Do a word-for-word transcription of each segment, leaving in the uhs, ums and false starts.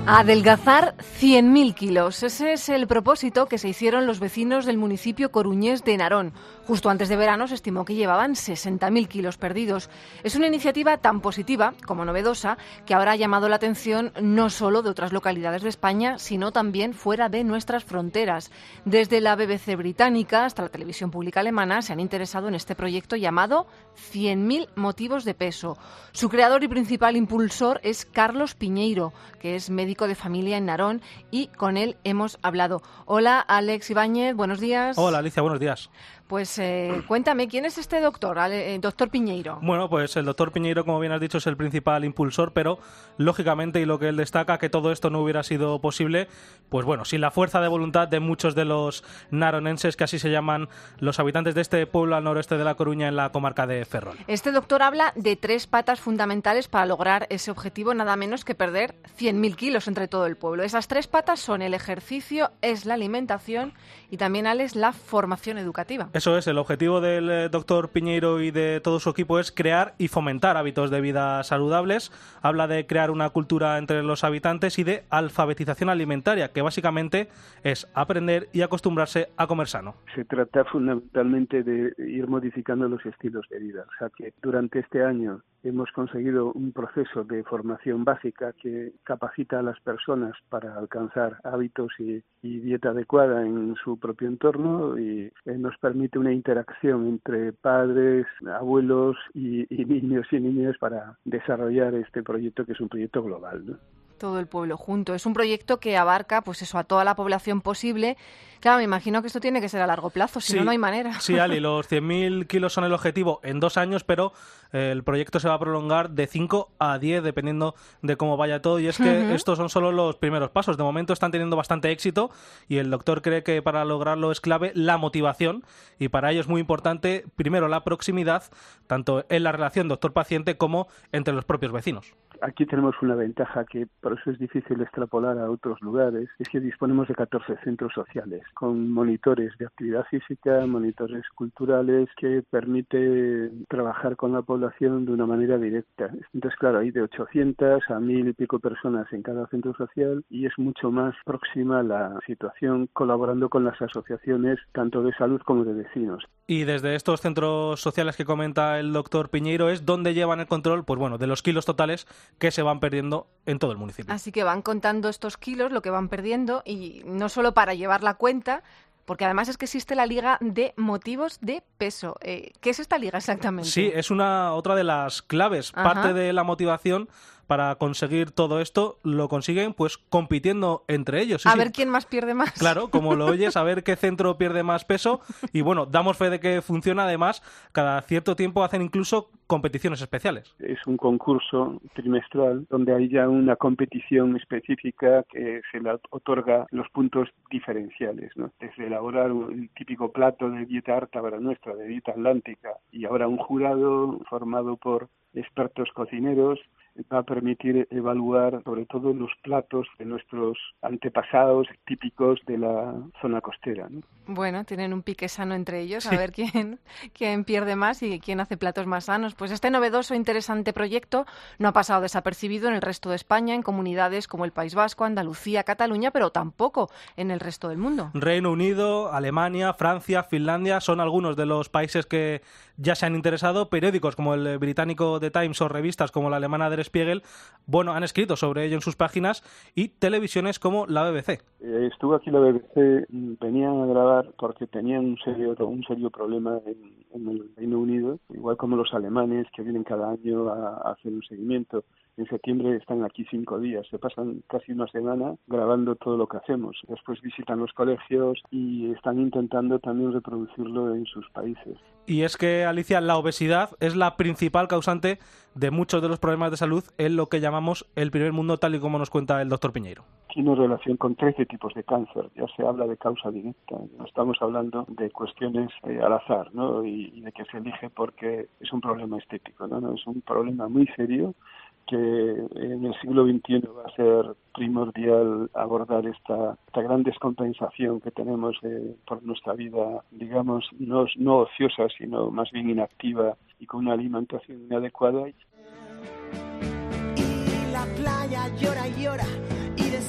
Adelgazar cien mil kilos. Ese es el propósito que se hicieron los vecinos del municipio coruñés de Narón. Justo antes de verano se estimó que llevaban sesenta mil kilos perdidos. Es una iniciativa tan positiva como novedosa que ahora ha llamado la atención no solo de otras localidades de España, sino también fuera de nuestras fronteras. Desde la B B C británica hasta la televisión pública alemana se han interesado en este proyecto llamado cien mil motivos de peso. Su creador y principal impulsor es Carlos Piñeiro, que es médico de familia en Narón, y con él hemos hablado. Hola, Alex Ibáñez, buenos días. Hola, Alicia, buenos días. Pues eh, cuéntame, ¿quién es este doctor, eh, doctor Piñeiro? Bueno, pues el doctor Piñeiro, como bien has dicho, es el principal impulsor, pero lógicamente, y lo que él destaca, que todo esto no hubiera sido posible, pues bueno, sin la fuerza de voluntad de muchos de los naronenses, que así se llaman los habitantes de este pueblo al noroeste de La Coruña, en la comarca de Ferrol. Este doctor habla de tres patas fundamentales para lograr ese objetivo, nada menos que perder cien mil kilos entre todo el pueblo. Esas tres patas son el ejercicio, es la alimentación y también, Alex, la formación educativa. Eso es, el objetivo del eh, doctor Piñeiro y de todo su equipo es crear y fomentar hábitos de vida saludables. Habla de crear una cultura entre los habitantes y de alfabetización alimentaria, que básicamente es aprender y acostumbrarse a comer sano. Se trata fundamentalmente de ir modificando los estilos de vida. O sea que durante este año hemos conseguido un proceso de formación básica que capacita a las personas para alcanzar hábitos y, y dieta adecuada en su propio entorno, y eh, nos permite una interacción entre padres, abuelos y, y niños y niñas para desarrollar este proyecto, que es un proyecto global, ¿no? Todo el pueblo junto. Es un proyecto que abarca, pues eso, a toda la población posible. Claro, me imagino que esto tiene que ser a largo plazo, si sí, no, no hay manera. Sí, Ali, los cien mil kilos son el objetivo en dos años, pero eh, el proyecto se va a prolongar de cinco a diez, dependiendo de cómo vaya todo. Y es que uh-huh. estos son solo los primeros pasos. De momento están teniendo bastante éxito y el doctor cree que para lograrlo es clave la motivación, y para ello es muy importante, primero, la proximidad, tanto en la relación doctor-paciente como entre los propios vecinos. Aquí tenemos una ventaja que por eso es difícil extrapolar a otros lugares, es que disponemos de catorce centros sociales con monitores de actividad física, monitores culturales, que permite trabajar con la población de una manera directa. Entonces, claro, hay de ochocientas a mil y pico personas en cada centro social, y es mucho más próxima la situación colaborando con las asociaciones tanto de salud como de vecinos. Y desde estos centros sociales que comenta el doctor Piñeiro es donde llevan el control, pues bueno, de los kilos totales que se van perdiendo en todo el municipio. Así que van contando estos kilos, lo que van perdiendo, y no solo para llevar la cuenta, porque además es que existe la Liga de Motivos de Peso. Eh, ¿Qué es esta liga exactamente? Sí, es una otra de las claves. Ajá. Parte de la motivación para conseguir todo esto lo consiguen pues compitiendo entre ellos. Sí, a sí. ver quién más pierde más. Claro, como lo oyes, a ver qué centro pierde más peso. Y bueno, damos fe de que funciona. Además, cada cierto tiempo hacen incluso competiciones especiales. Es un concurso trimestral donde hay ya una competición específica que se le otorga los puntos diferenciales, ¿no? Desde elaborar el típico plato de dieta ártabara nuestra, de dieta atlántica, y ahora un jurado formado por expertos cocineros va a permitir evaluar sobre todo los platos de nuestros antepasados típicos de la zona costera, ¿no? Bueno, tienen un pique sano entre ellos, sí. a ver quién, quién pierde más y quién hace platos más sanos. Pues este novedoso e interesante proyecto no ha pasado desapercibido en el resto de España, en comunidades como el País Vasco, Andalucía, Cataluña, pero tampoco en el resto del mundo. Reino Unido, Alemania, Francia, Finlandia son algunos de los países que ya se han interesado. Periódicos como el británico The Times o revistas como la alemana Der Spiegel, bueno, han escrito sobre ello en sus páginas, y televisiones como la B B C. Eh, estuvo aquí la B B C, venían a grabar porque tenían un serio un serio problema en, en el Reino Unido, igual como los alemanes que vienen cada año a, a hacer un seguimiento. En septiembre están aquí cinco días, se pasan casi una semana grabando todo lo que hacemos. Después visitan los colegios y están intentando también reproducirlo en sus países. Y es que, Alicia, la obesidad es la principal causante de muchos de los problemas de salud en lo que llamamos el primer mundo, tal y como nos cuenta el doctor Piñeiro. Tiene relación con trece tipos de cáncer, ya se habla de causa directa, no estamos hablando de cuestiones eh, al azar, ¿no? Y, y de que se elige porque es un problema estético, ¿no? No, es un problema muy serio que en el siglo veintiuno va a ser primordial abordar esta, esta gran descompensación que tenemos eh, por nuestra vida, digamos, no, no ociosa, sino más bien inactiva y con una alimentación inadecuada. Y la playa llora y llora y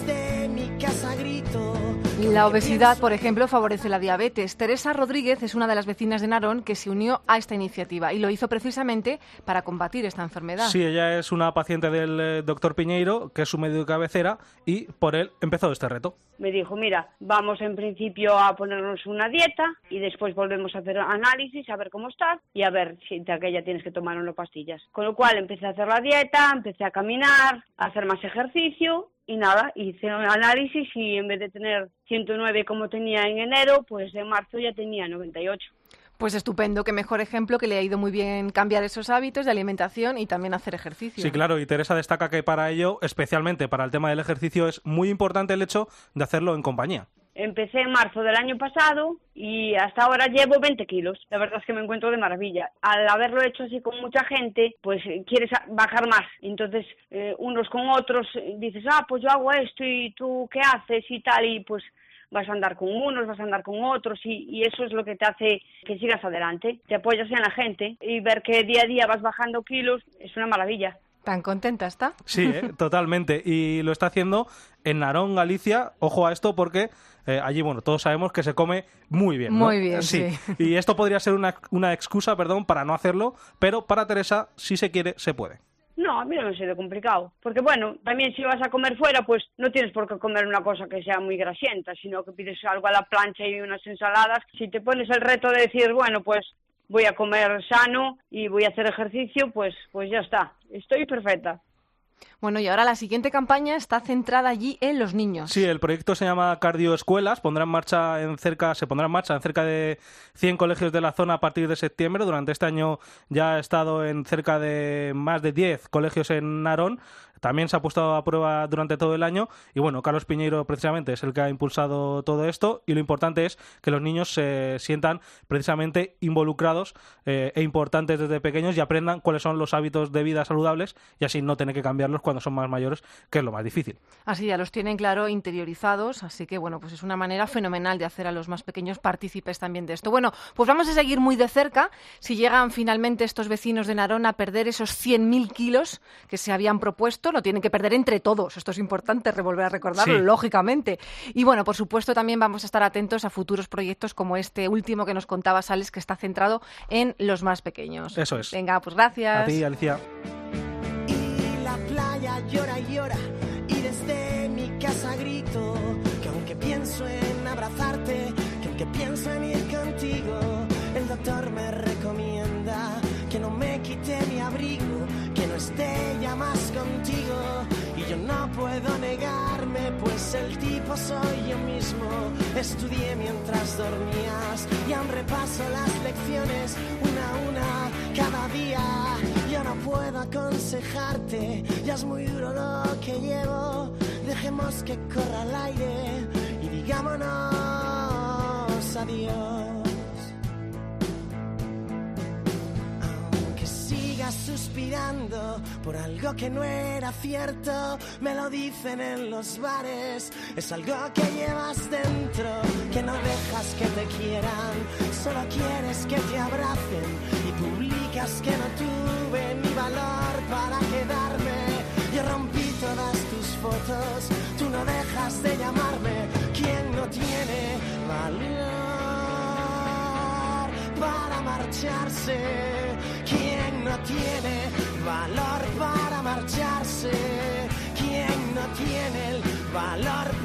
La obesidad, por ejemplo, favorece la diabetes. Teresa Rodríguez es una de las vecinas de Narón que se unió a esta iniciativa y lo hizo precisamente para combatir esta enfermedad. Sí, ella es una paciente del eh, doctor Piñeiro, que es su médico de cabecera, y por él empezó este reto. Me dijo, mira, vamos en principio a ponernos una dieta y después volvemos a hacer análisis, a ver cómo estás y a ver si de aquella tienes que tomar unas pastillas. Con lo cual empecé a hacer la dieta, empecé a caminar, a hacer más ejercicio y nada, hice un análisis y en vez de tener ciento nueve como tenía en enero, pues en marzo ya tenía noventa y ocho. Pues estupendo, qué mejor ejemplo, que le ha ido muy bien cambiar esos hábitos de alimentación y también hacer ejercicio. Sí, claro, y Teresa destaca que para ello, especialmente para el tema del ejercicio, es muy importante el hecho de hacerlo en compañía. Empecé en marzo del año pasado y hasta ahora llevo veinte kilos. La verdad es que me encuentro de maravilla. Al haberlo hecho así con mucha gente, pues quieres bajar más. Entonces, eh, unos con otros, dices, ah, pues yo hago esto y tú qué haces y tal, y pues vas a andar con unos, vas a andar con otros y, y eso es lo que te hace que sigas adelante. Te apoyas en la gente y ver que día a día vas bajando kilos es una maravilla. ¿Tan contenta está? Sí, ¿eh? Totalmente. Y lo está haciendo en Narón, Galicia. Ojo a esto porque eh, allí, bueno, todos sabemos que se come muy bien, ¿no? Muy bien, sí. sí. Y esto podría ser una, una excusa, perdón, para no hacerlo, pero para Teresa, si se quiere, se puede. No, a mí no me ha sido complicado, porque bueno, también si vas a comer fuera, pues no tienes por qué comer una cosa que sea muy grasienta, sino que pides algo a la plancha y unas ensaladas. Si te pones el reto de decir, bueno, pues voy a comer sano y voy a hacer ejercicio, pues, pues ya está, estoy perfecta. Bueno, y ahora la siguiente campaña está centrada allí en los niños. Sí, el proyecto se llama Cardioescuelas, pondrá en marcha en cerca, se pondrá en marcha en cerca de cien colegios de la zona a partir de septiembre. Durante este año ya ha estado en cerca de más de diez colegios en Narón. También se ha puesto a prueba durante todo el año y bueno, Carlos Piñeiro precisamente es el que ha impulsado todo esto y lo importante es que los niños se sientan precisamente involucrados eh, e importantes desde pequeños y aprendan cuáles son los hábitos de vida saludables y así no tener que cambiarlos cuando son más mayores, que es lo más difícil. Así ya los tienen, claro, interiorizados, así que bueno, pues es una manera fenomenal de hacer a los más pequeños partícipes también de esto. Bueno, pues vamos a seguir muy de cerca si llegan finalmente estos vecinos de Narón a perder esos cien mil kilos que se habían propuesto. Lo tienen que perder entre todos. Esto es importante volver a recordarlo, sí, lógicamente. Y bueno, por supuesto, también vamos a estar atentos a futuros proyectos como este último que nos contaba Sales, que está centrado en los más pequeños. Eso es. Venga, pues gracias. A ti, Alicia. Y la playa llora y llora y desde mi casa grito que aunque pienso en abrazarte, que aunque pienso en ir contigo, el doctor me recomienda que no me quite mi abrigo, que no esté ya más contigo. Y yo no puedo negarme, pues el tipo soy yo mismo. Estudié mientras dormías y aún repaso las lecciones una a una cada día. Yo no puedo aconsejarte, ya es muy duro lo que llevo. Dejemos que corra el aire y digámonos adiós. Suspirando por algo que no era cierto, me lo dicen en los bares. Es algo que llevas dentro, que no dejas que te quieran, solo quieres que te abracen y publicas que no tuve ni valor para quedarme. Yo rompí todas tus fotos, tú no dejas de llamarme. ¿Quién no tiene valor para marcharse? ¿Quién no tiene valor para marcharse? ¿Quién no tiene el valor